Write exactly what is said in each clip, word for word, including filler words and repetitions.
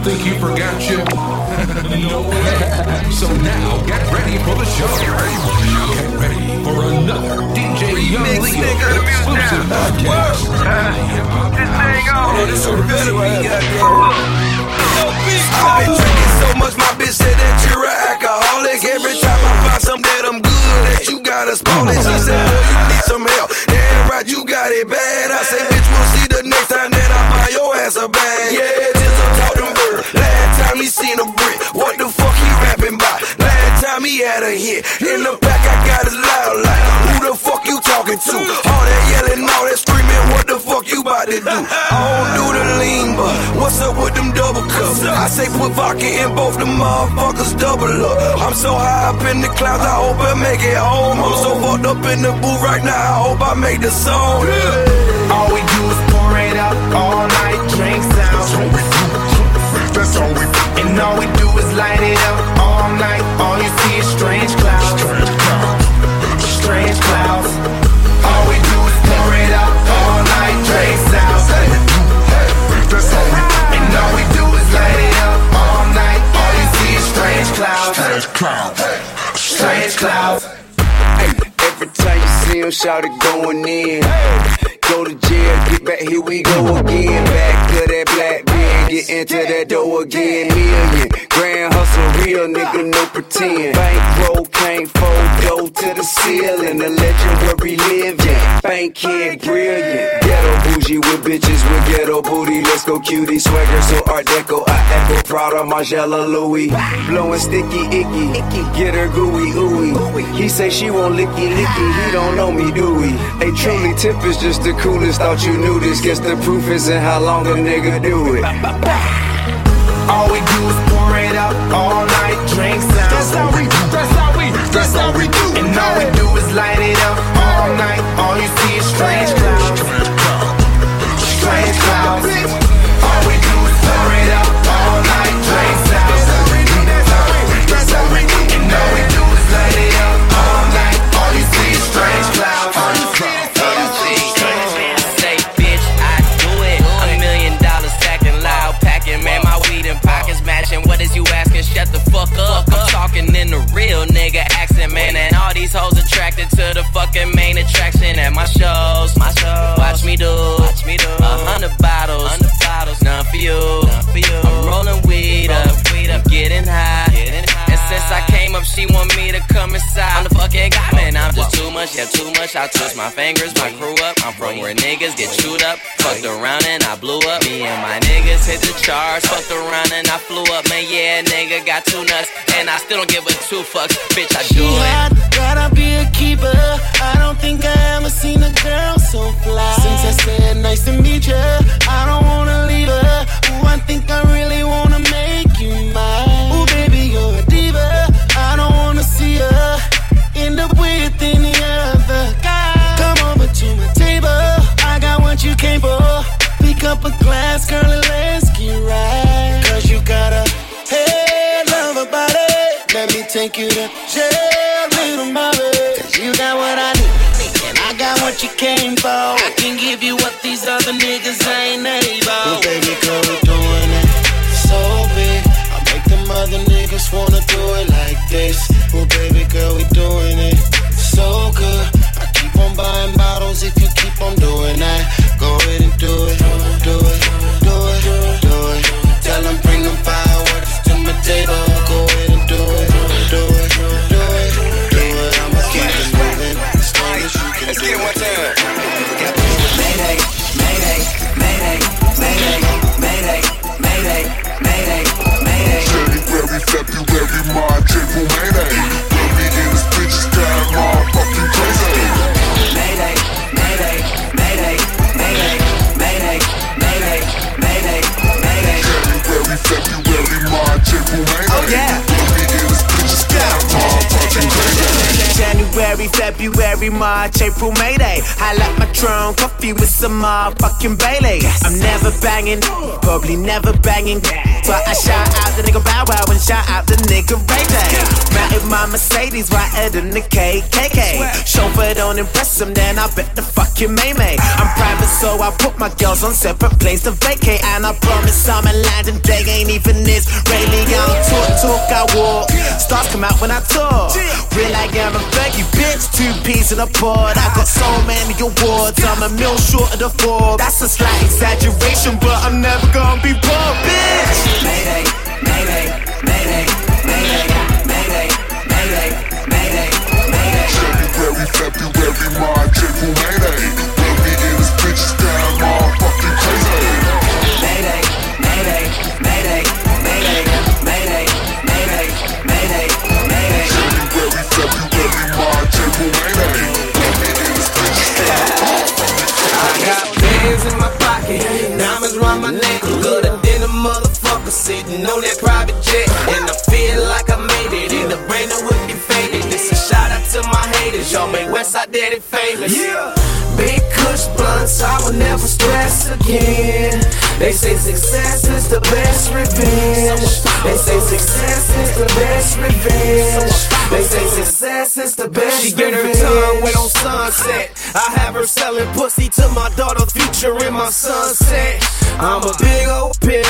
think he forgot you? No way. So now get ready for the show. Get ready for another D J Young Leo exclusive podcast. This thing on. This so better we got I've been drinking so much, my bitch said that you're an alcoholic. Every time I find something that I'm good at, you got us spoiling. She said, boy, you need some help. Damn right, you got it bad. I say, bitch, we'll see the next time that I buy your ass a bag. Yeah, just a talking bird. Last time he seen a brick, what the fuck he rapping about? Last time he had a hit. In the back, I got his loud like, who the fuck you talking to? All that yelling, all that screaming, what the fuck you about to do? I don't do the lean, but what's up with them double cups? I say put vodka in both the motherfuckers, double up. I'm so high up in the clouds, I hope I make it home. I'm so fucked up in the booth right now, I hope I make the song. All we do is pour it out all night, drink sounds. That's all we do. That's all we do. And all we do is light it up all night. All you see is strange clouds. Strange clouds. Strange clouds. All we do is pour it out all night, drink sounds. That's all we do. And all we do is light it up all night. All you see is strange clouds. Strange clouds. Strange clouds. Hey, every time you see him, shout it going in. Go to jail, get back, here we go again. Back to that black man, get into that dough again. Million, grand hustle, real nigga, no pretend. Bankroll can't fold, go to the ceiling. The legend where we live, yeah. Bankhead, brilliant. Ghetto bougie with bitches with ghetto booty. Let's go cutie, swagger, so art deco. I echo, Prada, Margiela, Louis. Blowing sticky, icky, get her gooey, ooey. He say she won't licky, licky, he don't know me, do we? Hey, truly, tip is just the coolest, thought you knew this. Guess the proof is in how long a nigga do it. All we do is pour it out all night, drink sounds. That's how we do. That's how we. That's how we do. And all we do is light it up all night. All you see is strange clouds. Strange clouds. All we do is pour it out all night, drink sounds. That's how we do. And all we do is light it up all night. All you see is strange clouds. What is you asking? Shut the fuck up. I'm talking in the real nigga accent, man. And all these hoes attracted to the fucking main attraction at my shows. My shows. Watch me do. Watch me do. A hundred bottles. Hundred bottles. None for you. None for you. I'm rolling weed up. Weed up. Getting high. Getting high. And since I came up, she want me to come inside. I'm the fucking guy, man. I'm just too much. Yeah, too much. I twist my fingers. My crew up. I'm from where niggas get chewed up. Fucked around and I blew up. Me and my niggas hit the charts. Fucked around and I flew up. Man, yeah, nigga got two nuts, and I still don't give a two fucks. Bitch, I do it. Hot, gotta be a keeper. I don't think I ever seen a girl so fly. Since I said nice to meet ya, I don't wanna leave her. Ooh, I think I really wanna make you mine. Ooh, baby, you're a diva. I don't wanna see her end up with any other guy. Come over to my table. I got what you came for. Pick up a glass, girl, and let's get right. Cause you got a hey, love a body. Let me take you to jail, little mommy. Cause you got what I need, and I got what you came for. I can give you what these other niggas ain't able. Well, baby girl, we doing it so big. I make them other niggas wanna do it like this. Well, baby girl, we doing it so good. I keep on buying bottles if you keep on doing that. Go ahead and do it, do it, do it, do it. Tell them bring them fireworks to my table. Go ahead and do it, do it, do it, do it. I'ma keep it moving as long as you can do it. Let's get it one time. Mayday, mayday, mayday, mayday, mayday, mayday, mayday, mayday. January, February, March, April, Mayday. When we get this bitch down, motherfucking crazy. Mayday, mayday, mayday, mayday, mayday, mayday, mayday, mayday. January, February, March, April, Mayday. Oh yeah. When we get this bitch down, motherfucking crazy. January, February, March, April, Mayday. I like my Patron coffee with some motherfucking Bailey. I'm never banging, probably never banging, but I shout out the nigga Bow Wow and shout out the nigga Ray J. Mounted my Mercedes whiter than the K K K. Chauffeured on don't impress them, then I bet the fucking May-May. I'm private, so I put my girls on separate planes to vacate. And I promise I'm a landing, they ain't even Israeli. I don't talk, talk, I walk. Stars come out when I talk. Real like Aaron Fergie, bitch, two peas in a pod. I got so many awards, I'm a mil short of the four. That's a slight exaggeration, but I'm never gonna be poor, bitch. Mayday, mayday, mayday, mayday, mayday, mayday, mayday, mayday. January, February, March, April, Mayday. We'll be in this bitch's down, motherfucking crazy. Mayday, mayday, mayday, mayday, mayday, mayday, mayday, mayday. January, February, March, April, Mayday. We'll be in this bitch's down, motherfucking crazy. I got bands in my pocket, diamonds round my neck, gooder than a motherfucker sitting on that private jet. And I feel like I made it, and the brain that would be faded. This a shout out to my haters, y'all make Westside Daddy famous. Yeah. Big Kush blunts, I will never stress again. They say success is the best revenge. They say success is the best revenge. They say success is the best revenge. She get her tongue wet on Sunset. I have her selling pussy to my daughter, future in my sunset. I'm a big old pimp.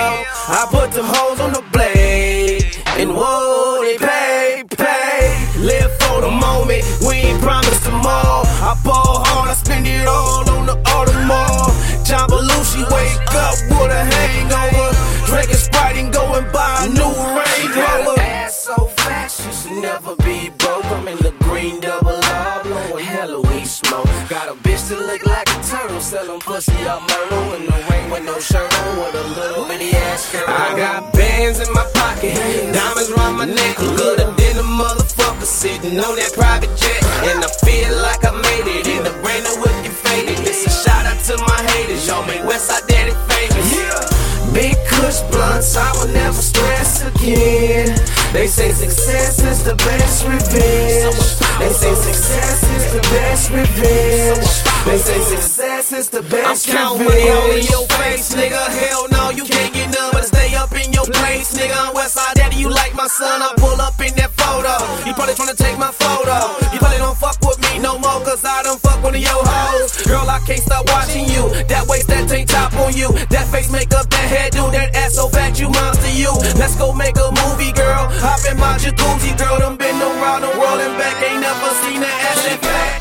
I put them hoes on the blade. And whoa, they pay, pay. Live for the moment, we ain't promised tomorrow. I ball hard, I spend it all on the Audemars. John Belushi wake up with a hangover, drinking Sprite and going buy a new Range Rover. Ass so fat, you should never be broke. I'm in the green double R, blowing hella weed smoke. Got a bitch that look like a turtle, selling pussy up Myrtle in the rain with no shirt on, with a little bitty ass skirt. I got bands in my pocket, diamonds round my neck, gooder than a motherfucker sitting on that private jet. And I feel like I made it, and the brain that would get faded. This a shout out to my haters, y'all make Westside Daddy famous. Yeah. Big Kush blunts, I will never stress again. They say success is the best revenge. They say success is the best revenge. They say success is the best revenge. I'm counting money all in your face, nigga. Hell no, you can't get none but stay up in your place, nigga. I'm Westside Daddy, you like my son. I pull up in that photo. You probably tryna take my photo. You probably don't fuck with me no more, cause I done fuck one of your hoes. Girl, I can't stop watching you. That waist, that tank top on you. That face makeup, that hairdo, that ass so fat you monster you. Let's go make a movie, girl. Hop in my jacuzzi, girl. Done been around the world and back. Ain't never seen that ass in fact.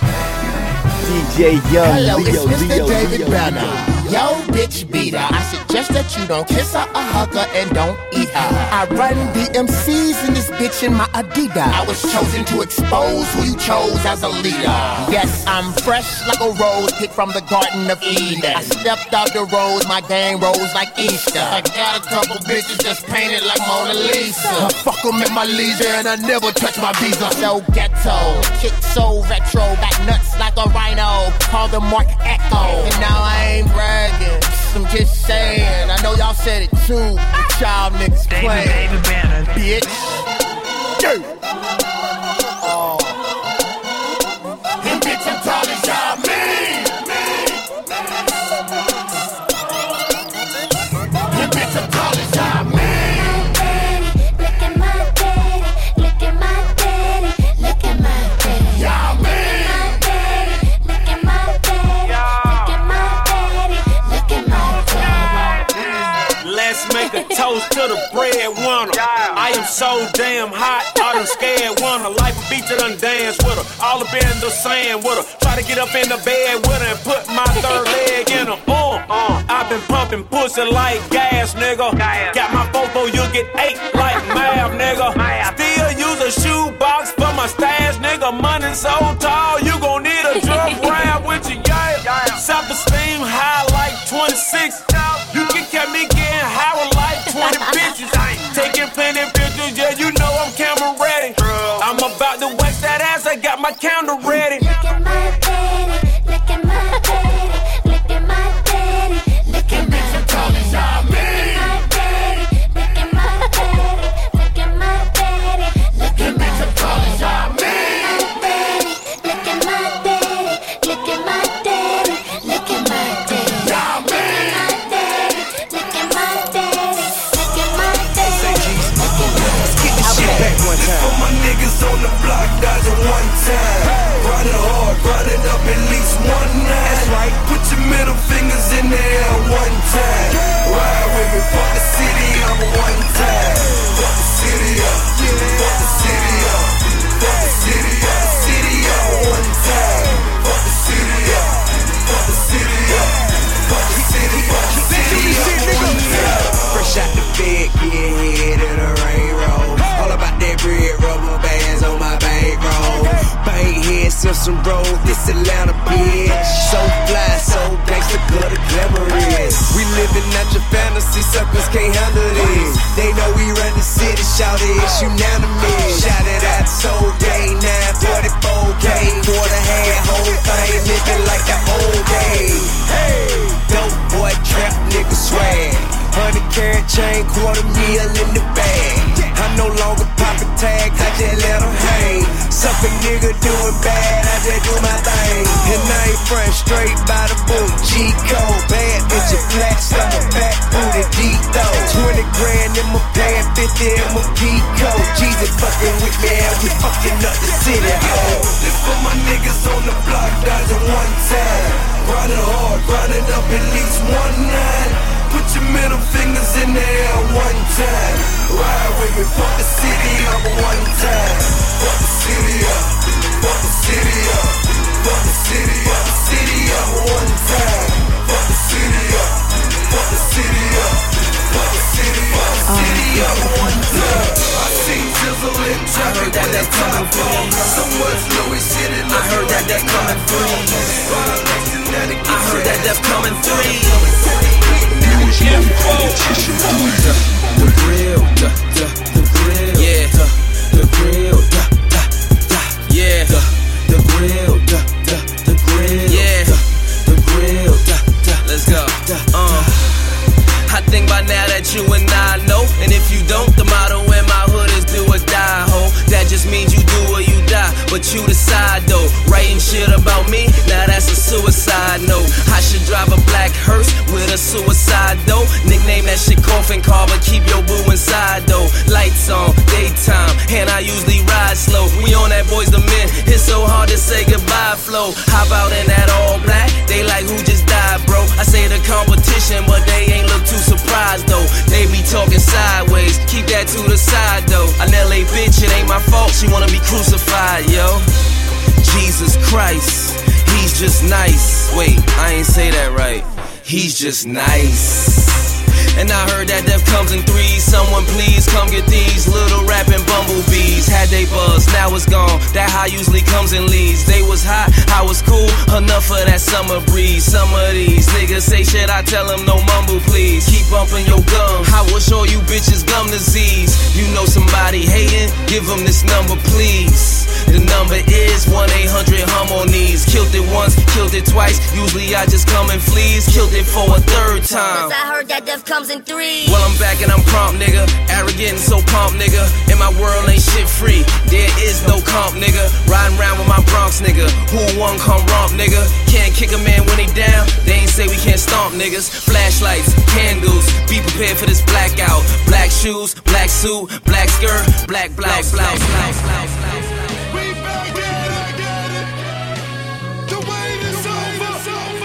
D J Young Hello, Leo, it's Mister Leo, David Leo, Banner. Leo. Yo, bitch beater. I suggest that you don't kiss her or hug her and don't eat her. I run the M Cs in this bitch in my Adidas. I was chosen to expose who you chose as a leader. Yes, I'm fresh like a rose picked from the Garden of Eden. I stepped out the rose, my game rose like Easter. I got a couple bitches just painted like Mona Lisa. I fuck them at my leisure and I never touch my visa. So ghetto, kick so retro, got nuts like a rhino. Call the Mark Echo. And now I ain't bragging, I'm just saying. I know y'all said it too, but y'all niggas playing. David Banner, bitch. Yeah. Oh. Them bitch I'm tall as y'all mean. Them bitch I'm tall as y'all mean. Look at my daddy, look at my daddy, look at my daddy. Y'all mean. Let's make a toast to the breadwinner. I am so damn hot, I done scared one. Her life a beat to done dance with her. All up in the sand with her. Try to get up in the bed with her and put my third leg in her. Uh, uh, I've been pumping pussy like gas, nigga. Got my photo, you get eight like math, nigga. Still use a shoebox for my stash, nigga. Money so tall, you gon' need a drum rap with you, yeah. Self-esteem high like twenty-six. You can catch me getting high with like twenty bitches. Taking plenty pictures, yeah, you know I'm camera ready. I'm about to wax that ass, I got my counter ready. Look at my daddy, look at my daddy, look at my daddy, look at my daddy. My daddy, look at my daddy, look at my daddy, look at my daddy. Look at my daddy, look at my daddy, look at my daddy. For my niggas on the block, dodging one time. Riding hard, riding running up at least one night. That's right. Put your middle fingers in the air one time. Ride with me, fuck the city up one time. Fuck the city up, fuck the city up, fuck the city up, city up one time. Fuck the city up, fuck the city up, fuck the city up, city up one time. Fresh out the bed, get head in a rain roll. All about that bread, rubber bands on my bankroll. Bank head, Simpson Road, this Atlanta bitch. So fly, so gangsta, good the glamour is. We living out your fantasy, suckers can't handle this. They know we run the city, shout it, it's unanimous. Shout it out, so day, nine forty-four K. Quarter hand, whole thing, living like the old days. Hey, dope boy, trap nigga swag. Hundred carat chain, quarter meal in the bag. I'm no longer poppin' tags, I just let them hang. Suck a nigga doing bad, I just do my thing. And I ain't front, straight by the boot, G-code. Bad bitch, flat stomach, back booty, D-though. Twenty grand in my pants, fifty in my P-code. Jesus fucking with me and we fucking up the city, oh. This for my niggas on the block, dodging one time. Grinding hard, grinding up at least one night. Put your middle fingers in the air one time. Ride with me, fuck the city up one time. Fuck the city up, fuck the city up, fuck the city up, city up one time. Fuck the city up, fuck the city up, fuck the city up, city up one time. I see Jizzle in traffic that that's coming from. So much Louis shit in the I heard that that's coming through. I heard that that's coming through. The grill, the, the, the grill, yeah, the, the grill, the, the, the, yeah, the, the grill, the, the, the grill, yeah, the, the grill, the, the, let's go, uh. I think by now that you and I know, and if you don't, the motto in my hood is do or die, ho. That just means you do or you die, but you decide though. Writing shit about me, now that's a suicide note. I should drive a black hearse with a suicide though. Nickname that shit coffin car, but keep your boo inside though. Lights on, daytime, and I usually ride slow. We on that boys the men, it's so hard to say goodbye flow. Hop out in that all black, they like who just died, bro. I say the competition, but they ain't look too surprised though. They be talking sideways, keep that to the side though. An L A bitch, it ain't my fault, she wanna be crucified, yo. Jesus Christ, he's just nice. Wait, I ain't say that right. He's just nice. And I heard that death comes in threes. Someone please come get these little rapping bumblebees. Had they buzz, now it's gone. That high usually comes in leads. They was hot, I was cool, enough of that summer breeze. Some of these niggas say shit, I tell them no mumble please. Keep bumping your gum, I will show you bitches gum disease. You know somebody hating, give them this number please. The number is one eight hundred hum on knees. Killed it once, killed it twice. Usually I just come and fleas. Killed it for a third time. Cause I heard that death comes in three. Well, I'm back and I'm prompt, nigga. Arrogant and so pumped, nigga. In my world ain't shit free. There is no comp, nigga. Riding around with my Bronx, nigga. Who won come romp, nigga. Can't kick a man when he down. They ain't say we can't stomp, niggas. Flashlights, candles. Be prepared for this blackout. Black shoes, black suit, black skirt, black blouse, blouse, blouse, blouse, blouse. We back at it, get it. The wait is over.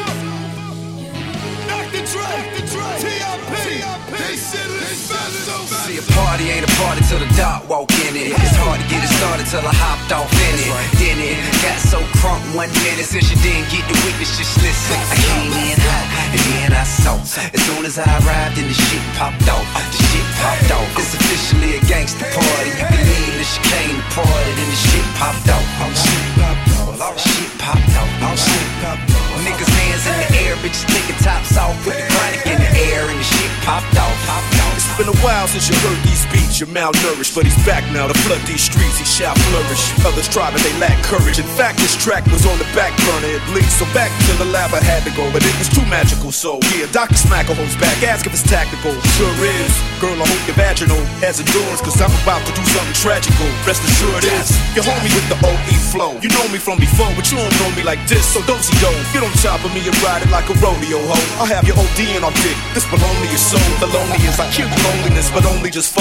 Knock the track, the track. T I P, they said it's fast. See, a party ain't a party till the dog walk in it. It's hard to get it started till I hopped off in it. Then it got so crunk one minute since you didn't get the witness, just listen. I came in hot and then I saw. As soon as I arrived, then the shit popped off. The shit popped off. It's officially a gangster party. You can leave the chicane the party, then the shit popped off. Shit popped off. Shit popped off. Shit popped off. Niggas hands in the air, bitches taking tops off. Put the chronic in the air and the shit popped off. Popped off. It's been a while since you heard these beats. You're malnourished, but he's back now to flood these streets. He shall flourish. Others try, but they lack courage. In fact, this track was on the back burner, it bleeds. So back to the lab I had to go, but it was too magical. So yeah, Doctor Smacker holds back. Ask if it's tactical. Sure is. Girl, I hope your vaginal has endurance, cause I'm about to do something tragical. Rest assured is. You homie with the O E flow. You know me from before, but you don't know me like this. So don't see yo. Get on top of me and ride it like a rodeo hoe. I'll have your ODing off dick. This baloney is so. The lonely is I kill the loneliness, but only just fold. One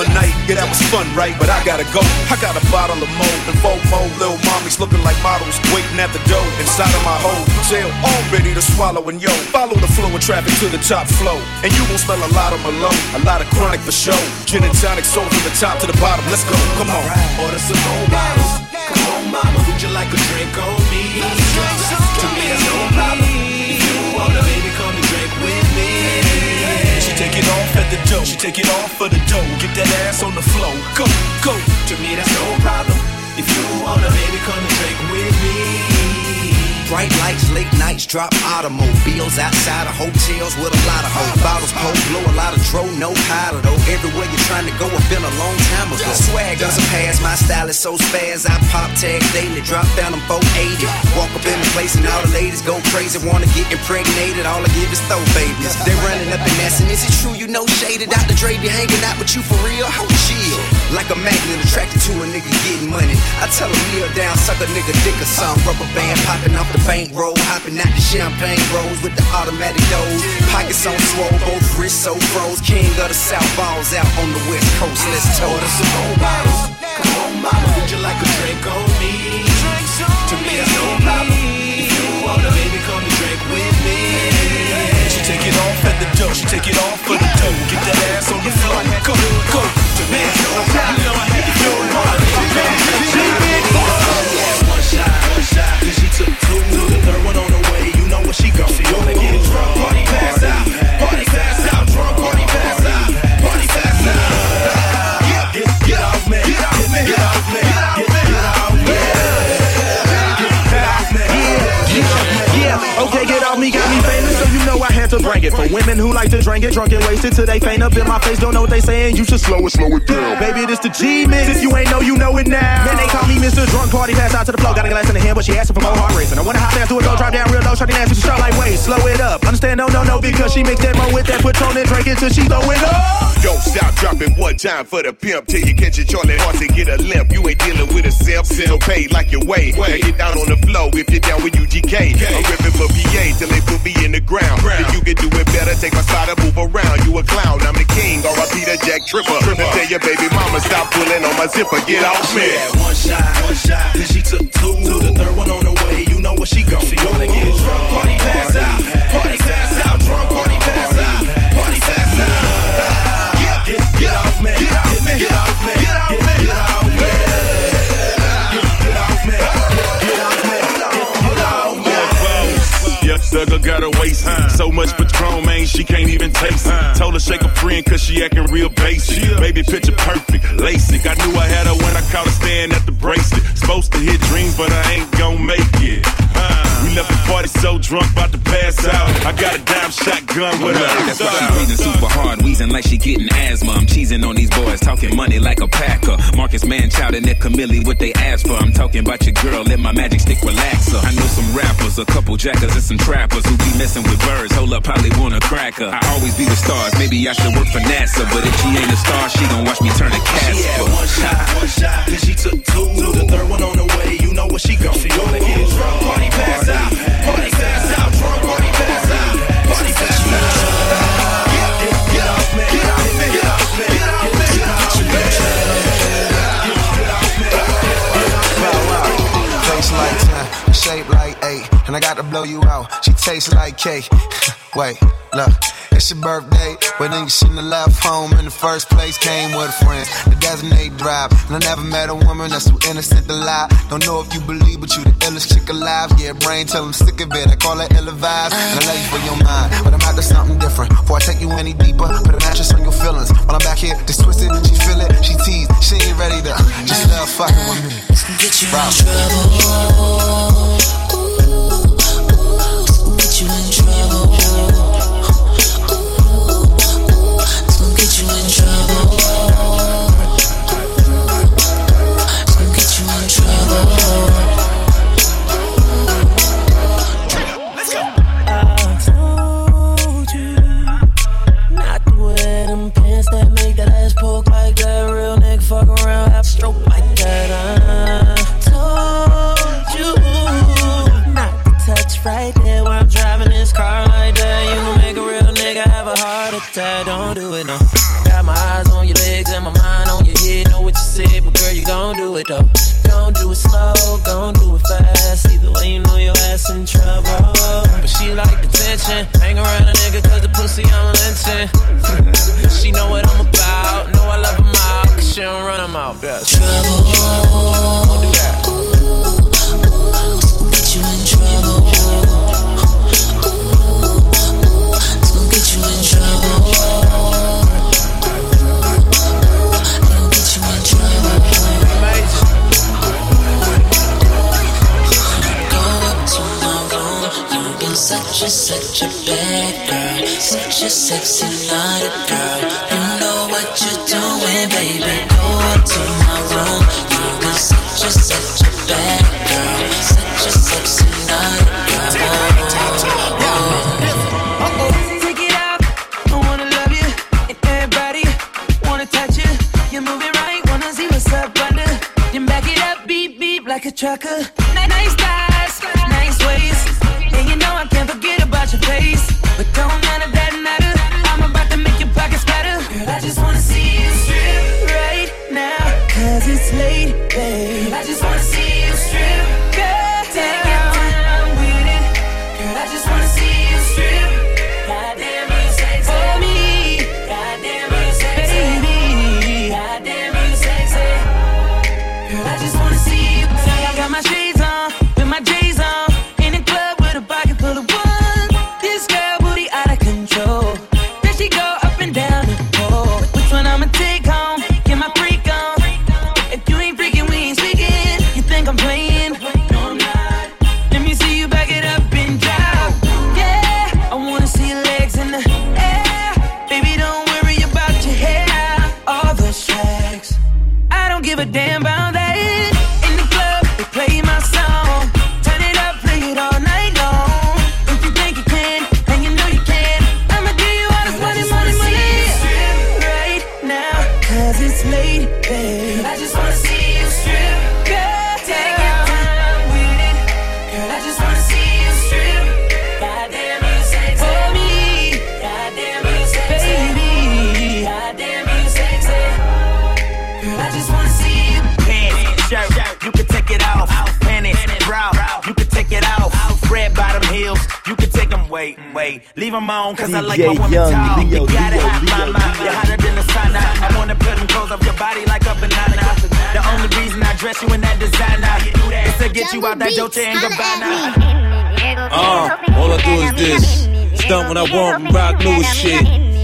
night, yeah, that was fun, right? But I gotta go. I got a bottle of Mo and four more little mommies looking like models, waiting at the door inside of my hole. Tail all ready to swallow, and yo, follow the flow of traffic to the top flow, and you gon' smell a lot of Malone, a lot of chronic for show. Gin and tonic, soul from the top to the bottom. Let's go, come on. Order some more bottles. Come on, mama, would you like a drink on me? To me, it's no problem. If you wanna, baby, come and drink with me. She take it off at the dough. She take it off for the dough. Get that ass on the floor. Go, go. To me, that's no problem. If you wanna, baby, come and drink with me. Bright lights, late nights, drop automobiles outside of hotels with a lot of hoes. Bottles pull, blow a lot of dro, no powder though. Everywhere you're trying to go, I've been a long time ago. Swag doesn't pass, my style is so spaz. I pop tags daily, drop down them four eighty. Walk up in the place and all the ladies go crazy, wanna get impregnated. All I give is throw babies. They running up and asking, is it true you know shaded? Doctor Dre be hanging out with you for real? Hold chill. Like a magnet attracted to a nigga getting money. I tell him kneel down, suck a nigga dick or something. Rubber band popping off the bankroll, hopping out the champagne rolls with the automatic doors. Pockets on swole, both wrists so froze. King of the South balls out on the West Coast. Let's toast. Order some more bottles. Come on, mama, would you like a drink on me? To me, that's no problem. If you wanna, baby, come and drink with me. She take it off at the dough. She take it off for the dough. Get that ass on the floor. Go, go. To me, it's no problem. You know I had to do it. One shot, one shot, then she took two. The third one on the way, you know what she gon' do. Gonna get drunk, party pass out, party pass out, drunk, party pass out, party pass out. Get, get, get off me, get off me, get off me, get off me, get off me, get off me. Yeah, okay, get off me, got me famous, so you know I had to bring it. For women who like to drink it, drunk and wasted till they faint up in my face, don't know what they saying, you should slow it, slow it down. Baby, this the G-Mix, if you ain't know, you know it now. Man, they call me Mister Drunk, party pass out to the flow. Got a glass in the hand, but she asking for more heart racing. I wonder how fast do it go, drop down real low, shorty dance, she shout like, wait, slow it up. Understand, no, no, no, because she mixed that mo with that Patron and drink it till she throw it up. Yo, stop dropping one time for the pimp till you catch a Charlie horse and get a limp. You ain't dealing with a simp, still paid like your way. Now get down on the floor if you're down with U G K. I'm ripping for P A till they put me in the ground. If you can do it better, take my side and move around. You a clown, I'm the king, or I be the Jack Tripper. Now tell your baby mama stop pulling on my zipper, get off me. One shot, one shot, then she took two. The third one on the way, you know what she gon' do. Gonna get drunk, party pass out, party pass out, drunk, party pass out, party pass out. Get, get off me, get off me, get off me, get off me, get off me, get off me, get off me, get off me. Yeah, Thugger got her waist so much Patron, man, she can't even taste it. Told her shake a friend cause she acting real basic. Baby picture perfect, LASIK. I knew I had her when I caught her staring at the bracelet. Supposed to hit dreams, but I ain't gon' make it. We left the party so drunk, about to pass out. I got a dime shotgun with her. That's why she breathing super hard, wheezing like she getting asthma. I'm cheesing on these boys, talking money like a packer. Marcus Manchild and Nick Camille, what they asked for. I'm talking about your girl, let my magic stick relaxer. I know some rappers, a couple jackers and some trappers who be messing with birds. Hold up, probably want a cracker. I always be with stars, maybe I should work for NASA. But if she ain't a star, she gon' watch me turn a Casper. She had one shot, one shot, then she took two. The third one on the way, you know what she gon' do. Gonna get drunk, party pass out, party pass out, drunk, party pass out, party pass out. Get, get, get off me, get off me, get off me, get off me, get off me, get off me, get off me. Face like ten, shape like eight, and I got to blow you out. She tastes like cake. Wait, look. It's your birthday, but then you shouldn't have left home in the first place. Came with a friend, the designated drive. And I never met a woman that's too innocent to lie. Don't know if you believe, but you the illest chick alive. Yeah, brain tell them sick of it. I call it ill-advised, and I love you for your mind. But I'm out to something different. Before I take you any deeper, put a mattress on your feelings. While I'm back here, just twist it, she feel it, she tease. She ain't ready to just love fucking with me. Get you in trouble. Get you in trouble. Get you in trouble. Gonna get you in trouble. Let's go. I told you not to wear them pants that make that ass poke like that. Real nigga fuck around, have a stroke like that. I told you attention. Hang around a nigga cause the pussy I'm lynching. She know what I'm about, know I love him out, cause she don't run him out, yeah. Trouble, don't do that. Get you in trouble. It's gonna get you in trouble. It'll get you in trouble. Go up to my room. You've been such a, such a bad girl, such a sexy naughty girl. You know what you're doing, baby. Go up to my room. You've been such a, such a bad girl, such a sexy naughty girl. Take it out, I wanna love you, and everybody wanna touch you. You're moving right, wanna see what's up under. Then back it up, beep beep like a trucker. Nice thighs, nice waist, and you know I can't forget about your face. But don't none of that matter. I'm about to make your pockets better. Girl, I just wanna see you strip right now, cause it's late, babe. I just wanna see you strip, girl, take your time with it. Girl, I just wanna see you strip. Goddamn, you sexy for me. Goddamn, you sexy, baby. Goddamn, you sexy. Girl, I just wanna see you. I got my shades on, with my J's on, in the club with a pocket full of ones. This girl booty out of control. There she go up and down the pole. Which one I'ma take home? Get my freak on. If you ain't freaking, we ain't speaking. You think I'm playing? No, I'm not. Let me see you back it up and drop. Yeah, I wanna see your legs in the air. Baby, don't worry about your hair. All those tracks, I don't give a damn about that. In the club, they play my song. Turn it up, play it all night long. If you think you can, and you know you can, I'ma give you all this money, money, money. Right now, cause it's late, babe. I just wanna see you strip. Girl, take your time with it. Girl, I just wanna see you strip. Goddamn, you sexy for me. Goddamn, you sexy, baby. Goddamn, you sexy. Girl, I just wanna see you. Pants, shirt, you can take it off. Panties, bra, you can take it off. Red bottom heels, you can take them. Wait, wait, leave them on, cause I like my woman Young, tall. Leo, You gotta Leo, have my Leo, mind. Leo. You're hotter than the sun. I wanna put them clothes up your body like a banana. The only reason I dress you in that designer is to get you out that Dolce and Gabbana. Uh, all I do is this. Stunt when I want, rock new shit.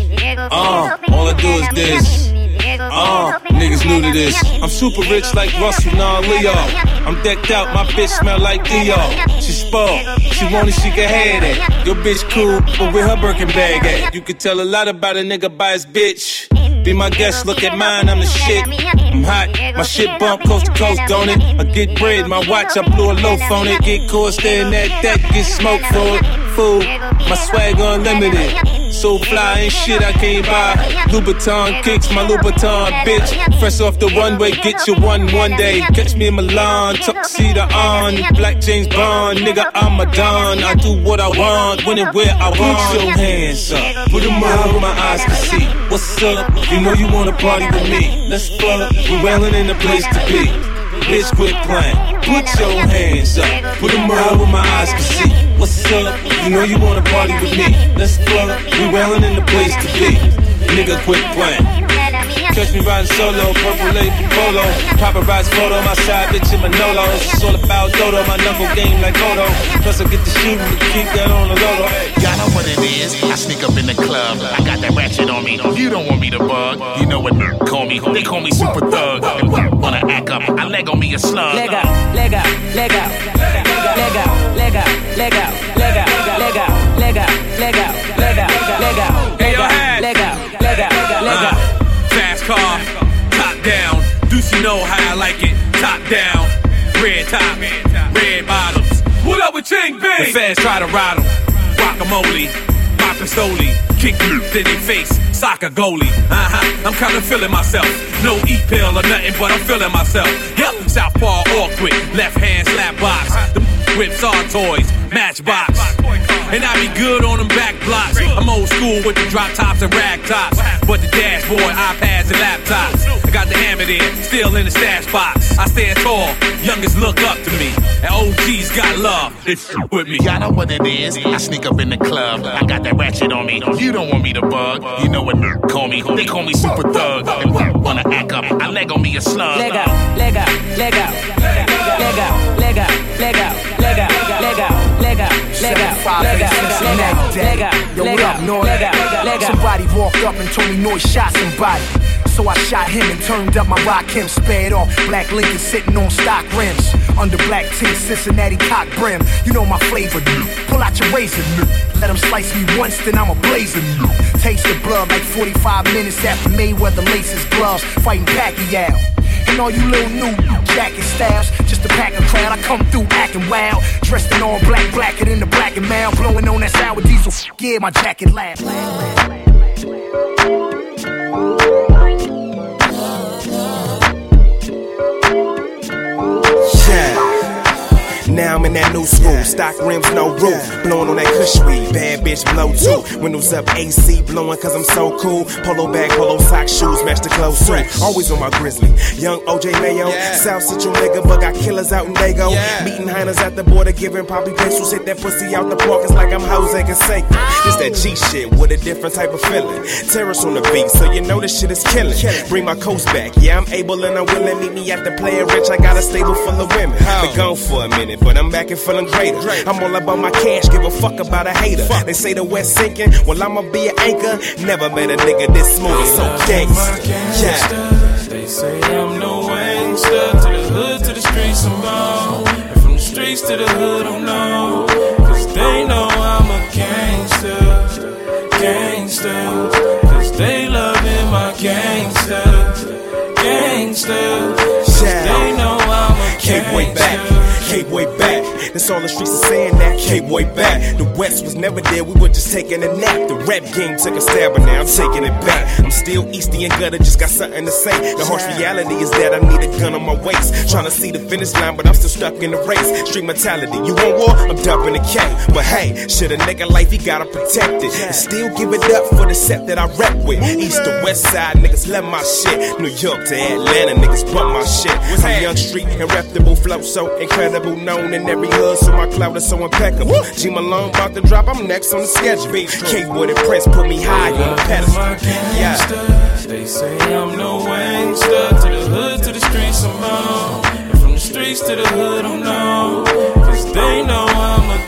Uh, all I do is this. Uh, niggas new to this. I'm super rich like Russell, nah, Leo. I'm decked out, my bitch smell like Dior. She spoiled, she want it, she can have that. Your bitch cool, but where her Birkin bag at? You can tell a lot about a nigga by his bitch. Be my guest, look at mine, I'm the shit. I'm hot, my shit bump coast to coast, don't it? I get bread, my watch, I blew a loaf on it. Get caught staring at that, get smoked for it. Fool, my swag unlimited. So fly ain't shit I can't buy. Louboutin kicks, my Louboutin bitch. Fresh off the runway, get you one one day. Catch me in Milan, tuxedo on. Black James Bond, nigga, I'm a don. I do what I want, when and where I want. Put your hands up, put them up where my eyes can see. What's up? You know you wanna party with me. Let's fuck, we're wailing in the place to be. Bitch, quit playing. Put your hands up. Put them up where my eyes can see. What's up? You know you wanna party with me. Let's fuck. We wailing in the place to be. Nigga, quit playing. Catch me riding solo, purple label polo. Paparazzi photo, my side bitch in Manolos. It's all about Dodo, my knuckle game like Kodo. Plus I get the shooting to keep that on the lodo. Y'all know what it is. I sneak up in the club. I got that ratchet on me. You don't want me to bug. You know what they call me? They call me Super Thug. And wanna act up, I leg on me a slug. Leg out, leg out, leg out, leg out, leg out, leg out, leg out, leg out, leg out, leg out, leg out, leg out, leg out, leg out, leg out, leg out, leg out. Fast car, top down. Deuce, you know how I like it. Top down, red top, red bottoms. What up with Ching Bing? The fans try to ride 'em. Guacamole, my pistoli, kick you in their face, soccer goalie. Uh huh. I'm kinda feeling myself. No E-pill or nothing, but I'm feeling myself. Yep, southpaw awkward, left hand slap box. The whips are toys, matchbox. and I be good on them back blocks. I'm old school with the drop tops and rag tops, but the dashboard, iPads and laptops. I got the hammer there, still in the stash box. I stand tall, youngest look up to me, and O Gs got love. They f with me. Y'all know what it is. I sneak up in the club. I got that ratchet on me. You don't want me to bug. You know what they call me. They call me Super Thug. And wanna act up, I leg on me a slug. Leg out, leg out, leg out, leg out, leg out, leg out, leg out, leg out, leg out, leg out, leg out, leg out, leg out. Yo, what up, North? Somebody walked up and told me Noise shot somebody. So I shot him and turned up my rock him, spared off. Black Lincoln sitting on stock rims. Under black tint, Cincinnati cock brim. You know my flavor, dude. Pull out your razor, dude. Let him slice me once, then I'm a blazer, dude. Taste the blood like forty-five minutes after Mayweather laces gloves. Fighting Pacquiao. And all you little new jacket styles, just a pack of crowd. I come through acting wild, dressed in all black, blacker than the black and male, blowing on that sour diesel. Yeah, my jacket laugh. Now I'm in that new school, stock rims, no roof. Blowing on that kush weed, bad bitch blow too. Windows up, A C blowing cause I'm so cool. Polo bag, polo sock, shoes, match the clothes too. Always on my grizzly, young O J Mayo. South Central nigga, but got killers out in Dago. Meeting hyenas at the border, giving poppy pencils. Hit that pussy out the park, it's like I'm Jose Canseco. It's that G shit with a different type of feeling. Terrace on the beat, so you know this shit is killing. Bring my coast back, yeah I'm able and I'm willing. Meet me at the Player Rich, I got a stable full of women. Been gone for a minute, but I'm back and feeling greater. I'm all about my cash, give a fuck about a hater. They say the West sinking, well I'ma be an anchor. Never met a nigga this smooth, so gangsta. Yeah. They say I'm no gangster. To the hood, to the streets I'm on. And from the streets to the hood I'm known. Cause they know I'm a gangster. Gangster. Cause they loving my gangster. Gangster. Cause they know I'm a gangster. Came way back, came way back. That's all the streets are saying that. Came way back. The West was never there, we were just taking a nap. The rap game took a stab, but now I'm taking it back. I'm still Easty and gutter, just got something to say. The harsh reality is that I need a gun on my waist. Trying to see the finish line, but I'm still stuck in the race. Street mentality, you want war? I'm dumping the K. But hey, shit, a nigga life, he gotta protect it. And still give it up for the set that I rep with. East to West side, niggas love my shit. New York to Atlanta, niggas bump my shit. I'm Young Street and reputable flow, so incredible, known in every hood, so my cloud is so impeccable. G Malone about to drop, I'm next on the schedule. K-Wood and Prince put me high on the pedestal. Yeah. They say I'm no gangster. To the hood, to the streets I'm on. And from the streets to the hood I'm known. Cause they know I'm a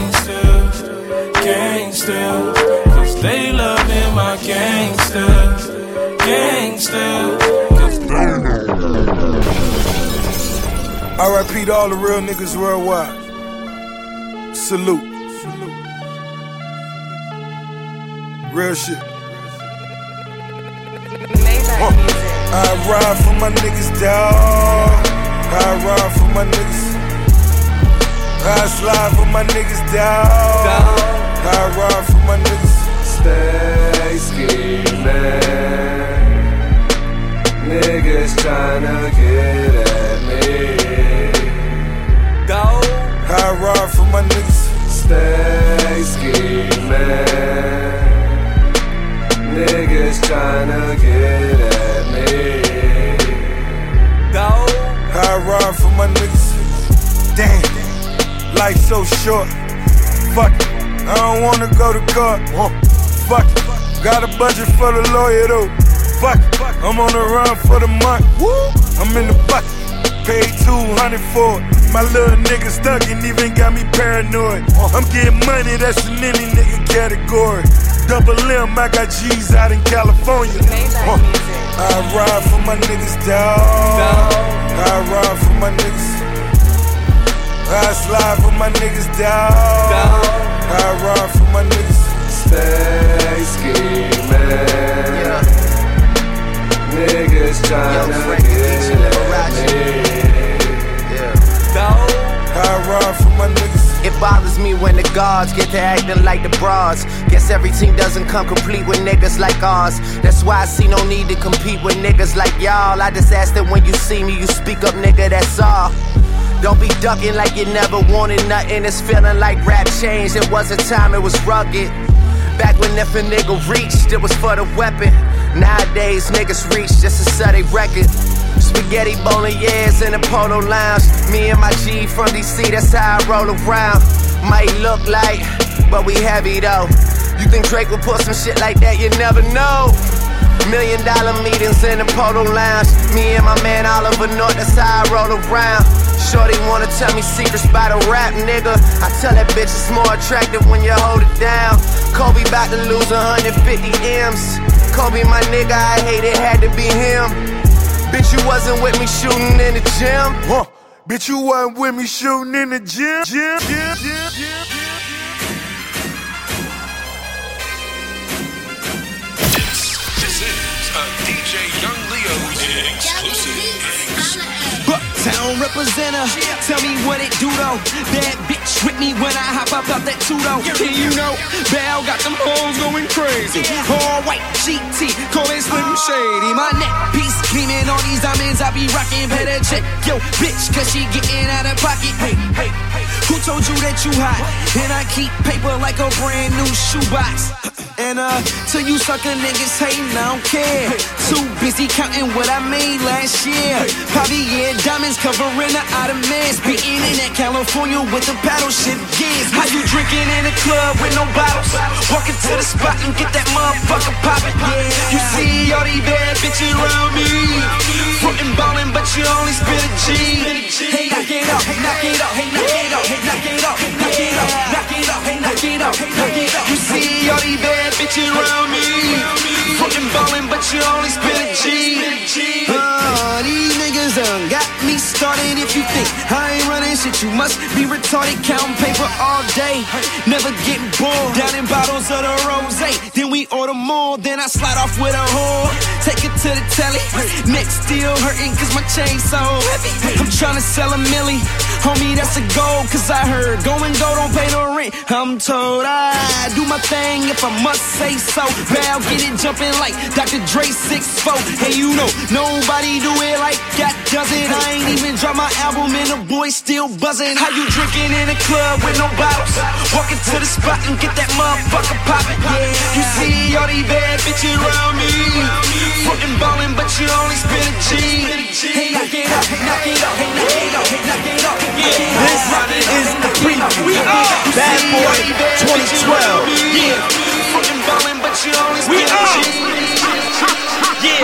gangster. Gangster. Cause they loving my gangster. Gangster. Cause they know. R I P to all the real niggas worldwide. Salute. Real shit. Uh, I ride for my niggas, dawg. I ride for my niggas. I slide for my niggas, dawg. I ride for my niggas. Stay scheming. Niggas tryna get at me. Go. I ride for my niggas. Stay scheming. Niggas tryna get at me. Go. I ride for my niggas. Damn, life so short. Fuck it, I don't wanna go to court. Fuck it, got a budget for the lawyer though. Fuck it, I'm on the run for the month. I'm in the bucket, paid two hundred for it. My little nigga stuck and even got me paranoid. I'm getting money, that's in any nigga category. Double M, I got G's out in California. Uh, I ride for my niggas, dawg. I ride for my niggas. I slide for my niggas, dawg. I ride for my niggas. Stay scheming. Yeah. Niggas tryna get at me. I ride for my niggas. It bothers me when the gods get to acting like the bras. Guess every team doesn't come complete with niggas like ours. That's why I see no need to compete with niggas like y'all. I just ask that when you see me, you speak up, nigga, that's all. Don't be ducking like you never wanted nothing. It's feeling like rap changed. It was a time it was rugged. Back when if a nigga reached, it was for the weapon. Nowadays, niggas reach just to sell they record. Spaghetti bolognese in the Polo Lounge. Me and my G from D C, that's how I roll around. Might look like, but we heavy though. You think Drake would put some shit like that? You never know. Million dollar meetings in the Polo Lounge. Me and my man Oliver North, that's how I roll around. Shorty wanna tell me secrets by the rap, nigga. I tell that bitch it's more attractive when you hold it down. Kobe bout to lose one hundred fifty M's. Kobe my nigga, I hate it, had to be him. Bitch, you wasn't with me shooting in the gym. Huh. Bitch, you wasn't with me shooting in the gym. Gym, gym, gym, gym, gym. D J Young Leo's exclusive. Town representer, tell me what it do though. Bad bitch with me when I hop up out that two-though. And you know, Bell got them hoes going crazy. All white G T, call it Slim Shady. My neck piece gleaming, all these diamonds I be rocking. Better check yo bitch, cause she getting out of pocket. Hey, hey, hey, who told you that you hot? And I keep paper like a brand new shoebox. And uh, till you sucker niggas hatin', I don't care. Too busy counting what I made last year. Javier diamonds covering the Ottomans. Beating in that California with the paddle shit gigs. How you drinking in the club with no bottles? Walking to the spot and get that motherfucker poppin'. Yeah, you see all these bad bitches around me. Frontin' ballin', but you only spit a G. Hey, knock it off, knock it off, hey, knock it off, hey, knock it off, knock it off, knock it off, hey, knock it off, knock it off. You see all these bad bitches around me. Fucking ballin', but you only spit a G. Uh, these niggas done got me started. If you think I ain't running shit, you must be retarded. Counting paper all day, never getting bored. Down in bottles of the rosé, then we order more. Then I slide off with a whore, take it to the telly. Neck still hurting cause my chain's so heavy. I'm tryna sell a milli, homie, that's a goal. Cause I heard go and go don't pay no rent. I'm told I do my thing if I must say so. Val get it jumping like Doctor Dre six four. Hey, you know, nobody do it like that does it. I ain't even drop my album and the boy still buzzing. How you drinking in the club with no bottles? Walking to the spot and get that motherfucker poppin'. Yeah, you see all these bad bitches around me. Fucking ballin', but you only spit a G. Hey, knock it up, knock it up, hey, knock it up, hey, knock it up. This is the preview. We are Bad Boy twenty twelve. Yeah, fucking ballin', but you only spit a G. Yeah.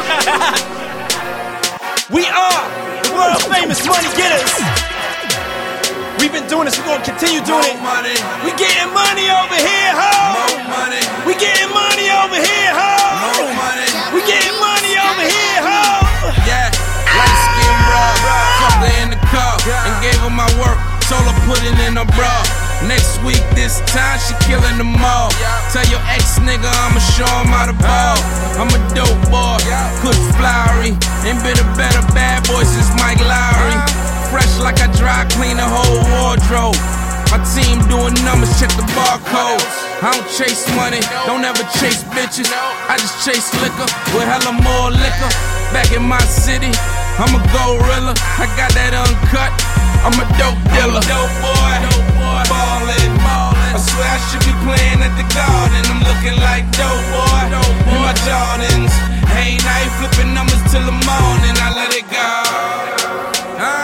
We are the world famous money getters. We've been doing this, we're gonna continue doing it. Money. We getting money over here, ho. More money. We getting money over here, ho. More money. We getting money over here, ho. Yeah, light skin bra, fucked her in the car and gave her my work. Told her put it in her bra. Next week, this time, she killing them all. Tell your ex nigga I'ma show him how to ball. I'm a dope boy, good flowery. Ain't been a better bad boy since Mike Lowry. Fresh like I dry clean the whole wardrobe. My team doing numbers, check the barcode. I don't chase money, don't ever chase bitches. I just chase liquor with hella more liquor. Back in my city, I'm a gorilla. I got that uncut, I'm a dope dealer. Dope boy, dope boy, ballin', ballin'. I swear I should be playing at the Garden. I'm looking like dope boy, dope boy. In my Jordans, hey night flipping numbers till the morning. I let it go. Huh?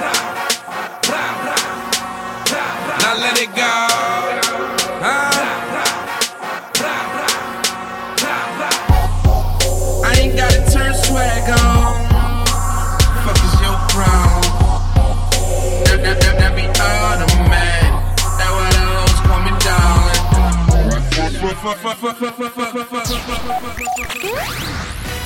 Now let it go. Huh? I ain't gotta turn swag on. Fuck is your problem? That, that, that, that be automatic. That why the hoes call me darling.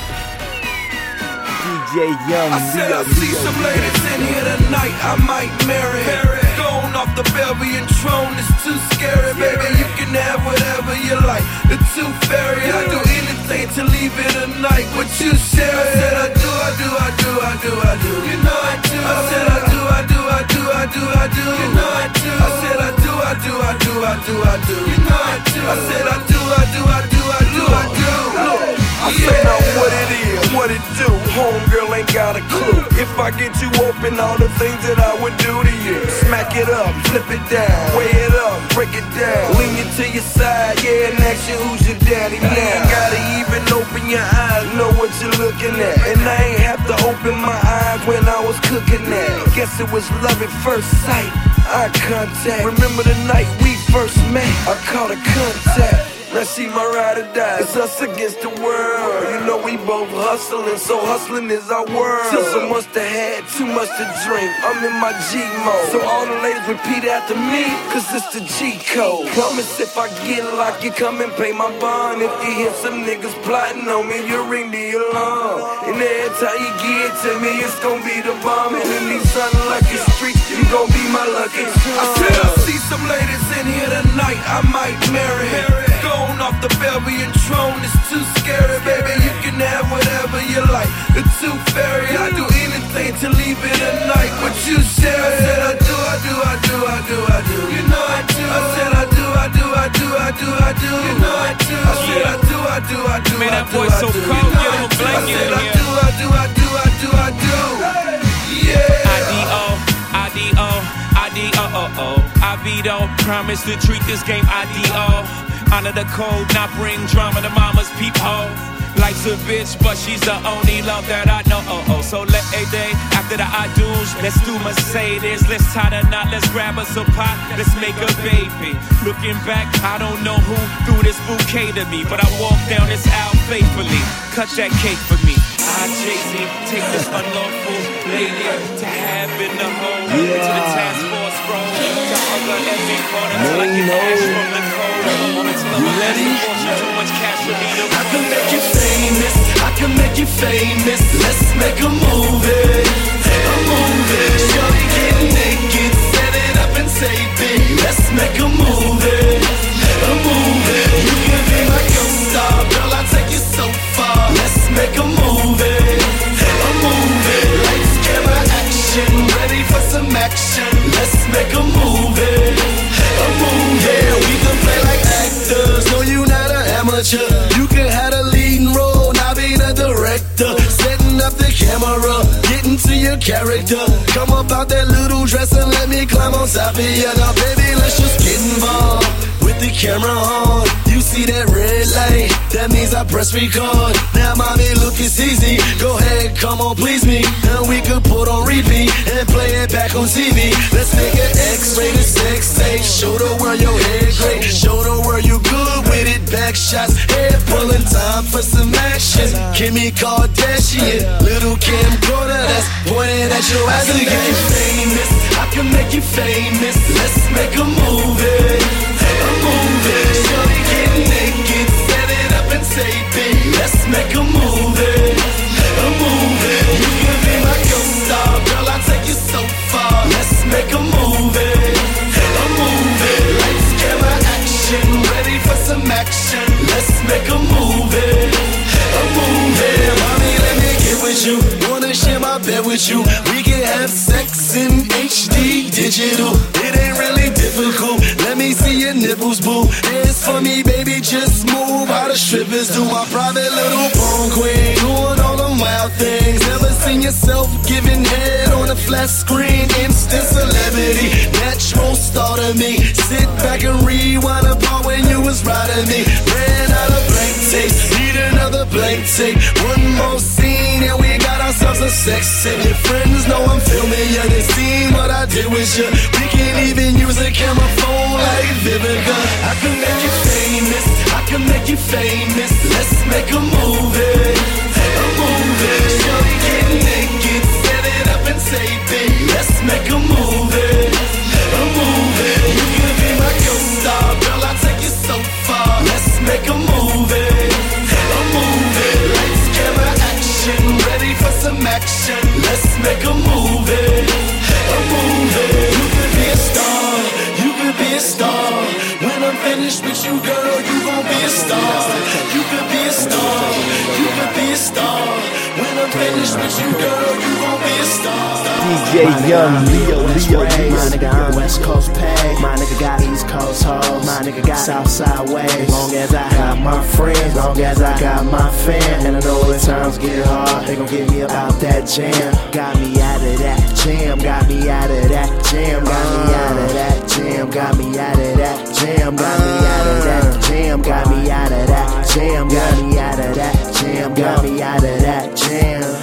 D J Young. I said I see some ladies in here tonight I might marry. Going off the Belgian throne is too scary, baby. You can have whatever you like. The tooth fairy, I do anything to leave it a night. What you share? I said I do, I do, I do, I do, I do. You know I do. I said I do, I do, I do, I do, I do. You know I do. I said I do, I do, I do, I do, I do. You know I do. I said I do, I do, I do, I do, I do. I said now what it is, what it do. Homegirl ain't got a clue. If I get you open, all the things that I would do to you. Smack it up, flip it down, weigh it up, break it down. Lean you to your side, yeah, and ask you who's your daddy now. Ain't gotta even open your eyes, know what you're looking at. And I ain't have to open my eyes when I was cooking that. Guess it was love at first sight, eye contact. Remember the night we first met, I caught a contact. Now she my ride or die, it's us against the world. You know we both hustling, so hustling is our world. Till so much to have, too much to drink, I'm in my G mode. So all the ladies repeat after me, cause it's the G code. Promise if I get locked, you come and pay my bond. If you hear some niggas plotting on me, you ring the alarm. And every time you get to me, it's gon' be the bomb. And in these unlucky streets, you gon' be my lucky charm. I said I see some ladies in here tonight, I might marry. Going off the Belly and Tron, it's too scary, baby. You can have whatever you like. The tooth fairy, I do anything to leave it a night. But you said, I said I do, I do, I do, I do, I do. You know I do. I said I do, I do, I do, I do, I do. You know I do. I said I do, I do, I do, Man, I that do, boy I so do. cold, You know get him a I do. I blanket said in I here. do, I do, I do, I do, I do. Yeah. I D O, I D O, I D O, oh, oh. I veto, promise to treat this game I D O. Honor the code, not bring drama to mama's peephole. Life's a bitch, but she's the only love that I know. Oh, oh. So let a day after the I do's, let's do Mercedes. Let's tie the knot, let's grab us a pot, let's make a baby. Looking back, I don't know who threw this bouquet to me, but I walked down this aisle faithfully. Cut that cake for me. I, Jay-Z, take this unlawful lady to have in the hole. Yeah. To the task force roll. To hug her every corner till I get ash from the cold. Until I'm ready. Too much cash for me to I can make you famous, I can make you famous. Let's make a movie, a movie. Shorty get naked, set it up and tape it. Let's make a movie, a movie. You can be my co-star, girl, I'll take you so far. Let's make a movie, a movie. Lights, camera, action, ready for some action. Let's make a movie, a movie. Yeah, we can play like actors. No, you not an amateur. You can have a leading role, not be the director. Setting up the camera, getting to your character. Come up out that little dress and let me climb on top of you. Now, baby, let's just get involved. With the camera on, you see that red light, that means I press record. Now mommy, look, it's easy, go ahead, come on, please me. And we could put on repeat and play it back on T V. Let's make an X-rated sex tape, show the world your head great. Show the world you good with it, back shots, head pulling, time for some action. Kimmy Kardashian, little Kim Carter, that's pointed at your ass. I can make you famous, I can make you famous. Let's make a movie, a movie. Shorty get naked, set it up and tape it. Let's make a movie, a movie. You can be my co-star, girl, I'll take you so far. Let's make a movie, a movie. Lights, camera, action, ready for some action. Let's make a movie, a movie. Mommy, let me get with you, wanna share my bed with you. We can have sex in H D digital. It ain't really difficult. Let me see your nipples, boo. Dance for me, baby, just move. How the strippers do, my private little bone queen. Doing all them wild things. Never seen yourself giving head on a flat screen. Instant celebrity, natural star to me. Sit back and rewind a part when you was riding me. Ran out of blank takes, need another blank take. One more scene and we got ourselves a sex scene. Your friends know I'm filming you, they seen what I did with you. We can even use a camera phone like Vivica. I can make you famous, I can make you famous. Let's make a movie, a movie. Shorty get naked, set it up and tape it. Let's make a movie, a movie. You can be my co-star, girl, I'll take you so far. Let's make a movie, a movie. Lights, camera, action, ready for some action. Let's make a movie, a movie. You could be a star, you could be a star. When I'm finished with you, girl, you gon' be a star. You could be a star, you could be a star. When I'm finished with you, girl, you gon' be a star. D J Young, Leo, Leo, Leo. My nigga, I'm West Coast pay. My nigga got East Coast hoes. My nigga got Southside ways. Long as I got my friends, long as I got my fam. And I know when times get hard, they gon' get me about that jam. Got me out of that jam, got me out of that jam, got me out of that jam, got me out of that jam, got me out of that jam, got me out of that jam, got me out of that jam, got me out of that jam.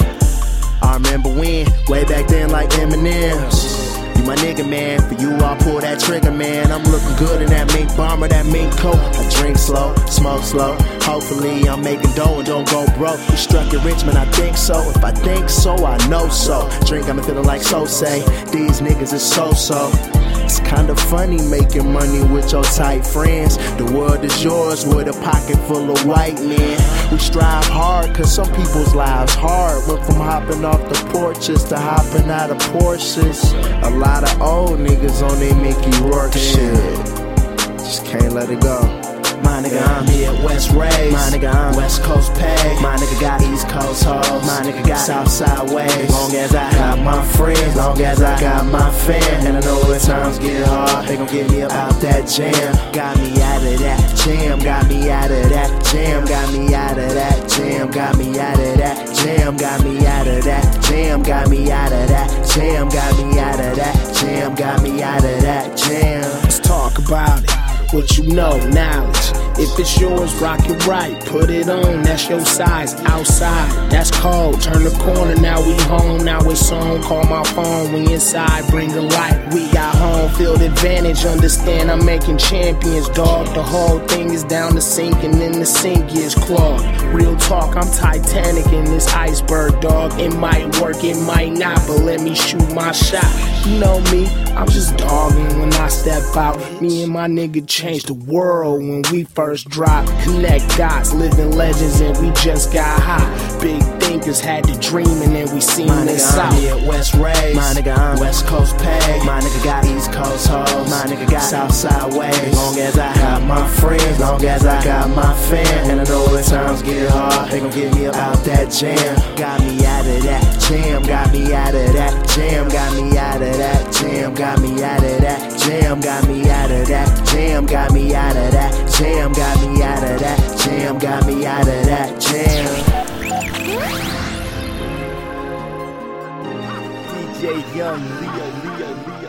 I remember when, way back then like Eminem's. You my nigga, man, for you I'll pull that trigger, man. I'm looking good in that mink bomber, that mink coat. I drink slow, smoke slow. Hopefully I'm making dough and don't go broke. We struck in Richmond, I think so. If I think so, I know so. Drink, I'm feeling like so say. These niggas is so-so. It's kinda funny making money with your tight friends. The world is yours with a pocket full of white men. We strive hard cause some people's lives hard. Went from hopping off the porches to hopping out of Porsches. A lot of old niggas on their Mickey Rourke shit. Just can't let it go. My nigga, I'm here at West Rays. My nigga, I'm West Coast pay. My nigga got East Coast hoes. My nigga got Southside ways. Long as I got my friends, long as I got my fam. And I know when times get hard, they gon' get me about that jam. Got me out of that jam, got me out of that jam, got me out of that jam, got me out of that jam, got me out of that jam, got me out of that jam, got me out of that jam, got me out of that jam. Let's talk about it. What you know, knowledge. If it's yours, rock it right. Put it on, that's your size. Outside, that's cold. Turn the corner, now we home. Now it's on, call my phone. We inside, bring the light. We got home field advantage. Understand I'm making champions, dog. The whole thing is down the sink, and then the sink is clogged. Real talk, I'm Titanic in this iceberg, dog. It might work, it might not, but let me shoot my shot. You know me, I'm just dogging when I step out. Me and my nigga changed the world when we first dropped. Connect dots, living legends, and we just got hot. Big thinkers had to dream, and then we seen this out. My nigga, I'm here at West Rays. My nigga, I'm West Coast pay. My nigga got East Coast hoes. My nigga got Southside ways. Long as I got my friends, long as I got my fam. And I know when times get hard, they gon' get me about that jam. Got me out of that jam, got me out of that jam, got me out of that jam, got me out of that jam, got me out of that jam, got me out of that jam, got me out of that jam, got me out of that jam. D J Young, Leo, Leo, Leo.